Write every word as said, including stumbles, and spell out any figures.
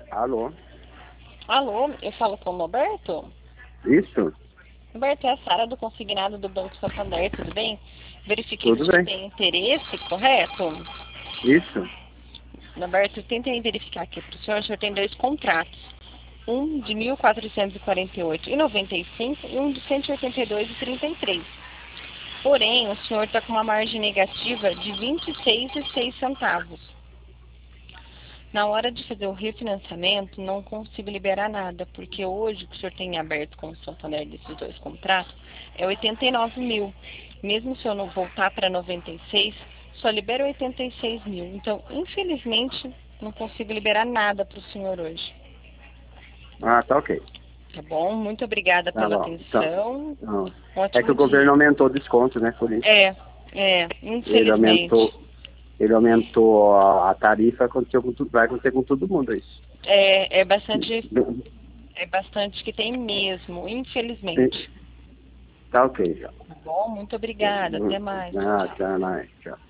Alô? Alô, eu falo com o Roberto? Isso? Roberto, é a Sara do Consignado do Banco Santander, tudo bem? Verifiquei que Tudo o senhor bem? tem interesse, correto? Isso? Roberto, tentei verificar aqui para o senhor, o senhor tem dois contratos. Um de mil quatrocentos e quarenta e oito reais e noventa e cinco centavos e um de cento e oitenta e dois reais e trinta e três centavos. Porém, o senhor está com uma margem negativa de vinte e seis reais e seis centavos. Na hora de fazer o refinanciamento, não consigo liberar nada, porque hoje o que o senhor tem aberto com o Santander desses dois contratos é oitenta e nove mil. Mesmo se eu não voltar para noventa e seis, só libera oitenta e seis mil. Então, infelizmente, não consigo liberar nada para o senhor hoje. Ah, tá ok. Tá bom? Muito obrigada Tá pela bom. Então, atenção. não. Um É que ótimo o governo dia. aumentou o desconto, né? Por isso. É, é, Ele infelizmente. aumentou, ele aumentou a, a tarifa, aconteceu com tudo, vai acontecer com todo mundo, é isso. É, é bastante, é bastante que tem mesmo, infelizmente. Tá ok, já. Tá bom? Muito obrigada. Até mais. Tchau, Ah, tchau. tá, mais. Tchau.